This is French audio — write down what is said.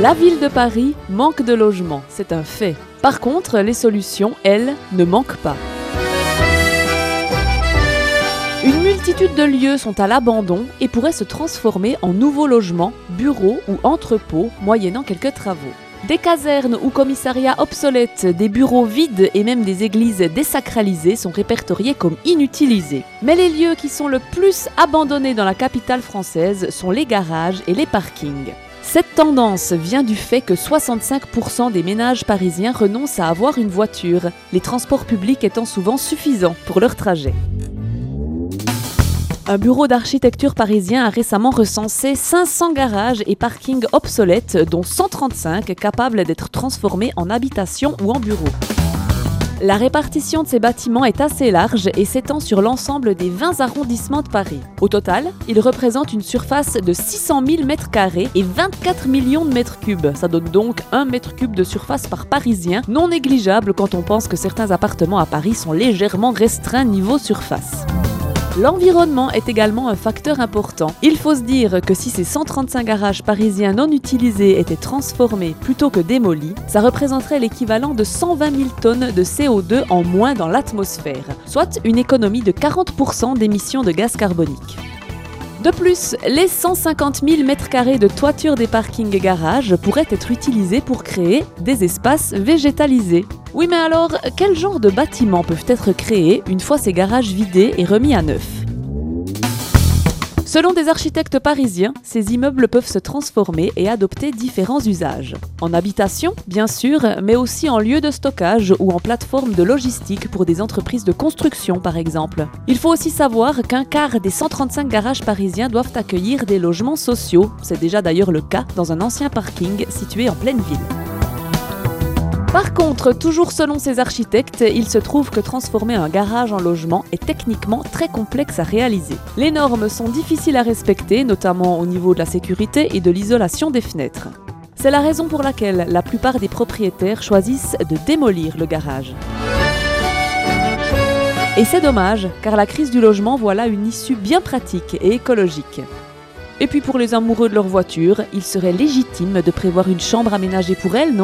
La ville de Paris manque de logements, c'est un fait. Par contre, les solutions, elles, ne manquent pas. Une multitude de lieux sont à l'abandon et pourraient se transformer en nouveaux logements, bureaux ou entrepôts, moyennant quelques travaux. Des casernes ou commissariats obsolètes, des bureaux vides et même des églises désacralisées sont répertoriés comme inutilisés. Mais les lieux qui sont le plus abandonnés dans la capitale française sont les garages et les parkings. Cette tendance vient du fait que 65% des ménages parisiens renoncent à avoir une voiture, les transports publics étant souvent suffisants pour leur trajet. Un bureau d'architecture parisien a récemment recensé 500 garages et parkings obsolètes, dont 135 capables d'être transformés en habitation ou en bureaux. La répartition de ces bâtiments est assez large et s'étend sur l'ensemble des 20 arrondissements de Paris. Au total, ils représentent une surface de 600 000 m² et 24 millions de mètres cubes. Ça donne donc 1 m³ de surface par Parisien, non négligeable quand on pense que certains appartements à Paris sont légèrement restreints niveau surface. L'environnement est également un facteur important. Il faut se dire que si ces 135 garages parisiens non utilisés étaient transformés plutôt que démolis, ça représenterait l'équivalent de 120 000 tonnes de CO2 en moins dans l'atmosphère, soit une économie de 40% d'émissions de gaz carbonique. De plus, les 150 000 m² de toiture des parkings et garages pourraient être utilisés pour créer des espaces végétalisés. Oui, mais alors, quel genre de bâtiments peuvent être créés une fois ces garages vidés et remis à neuf ? Selon des architectes parisiens, ces immeubles peuvent se transformer et adopter différents usages. En habitation, bien sûr, mais aussi en lieu de stockage ou en plateforme de logistique pour des entreprises de construction, par exemple. Il faut aussi savoir qu'un quart des 135 garages parisiens doivent accueillir des logements sociaux. C'est déjà d'ailleurs le cas dans un ancien parking situé en pleine ville. Par contre, toujours selon ces architectes, il se trouve que transformer un garage en logement est techniquement très complexe à réaliser. Les normes sont difficiles à respecter, notamment au niveau de la sécurité et de l'isolation des fenêtres. C'est la raison pour laquelle la plupart des propriétaires choisissent de démolir le garage. Et c'est dommage, car la crise du logement voit là une issue bien pratique et écologique. Et puis pour les amoureux de leur voiture, il serait légitime de prévoir une chambre aménagée pour elles, non ?